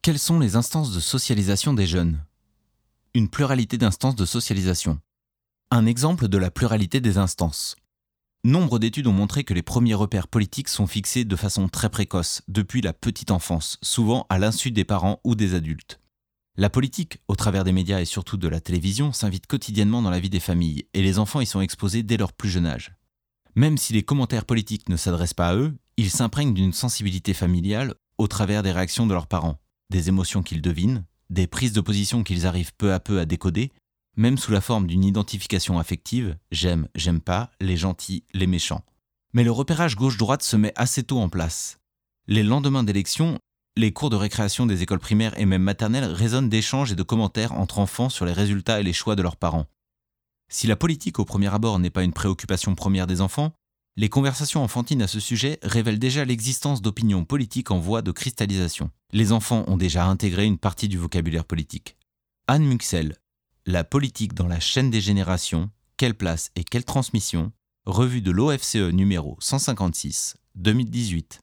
Quelles sont les instances de socialisation des jeunes ? Une pluralité d'instances de socialisation. Un exemple de la pluralité des instances. Nombre d'études ont montré que les premiers repères politiques sont fixés de façon très précoce, depuis la petite enfance, souvent à l'insu des parents ou des adultes. La politique, au travers des médias et surtout de la télévision, s'invite quotidiennement dans la vie des familles, et les enfants y sont exposés dès leur plus jeune âge. Même si les commentaires politiques ne s'adressent pas à eux, ils s'imprègnent d'une sensibilité familiale au travers des réactions de leurs parents, des émotions qu'ils devinent, des prises de position qu'ils arrivent peu à peu à décoder, même sous la forme d'une identification affective, j'aime, j'aime pas, les gentils, les méchants. Mais le repérage gauche-droite se met assez tôt en place. Les lendemains d'élections, les cours de récréation des écoles primaires et même maternelles résonnent d'échanges et de commentaires entre enfants sur les résultats et les choix de leurs parents. Si la politique au premier abord n'est pas une préoccupation première des enfants, les conversations enfantines à ce sujet révèlent déjà l'existence d'opinions politiques en voie de cristallisation. Les enfants ont déjà intégré une partie du vocabulaire politique. Anne Muxel, La politique dans la chaîne des générations, quelle place et quelle transmission, revue de l'OFCE numéro 156, 2018.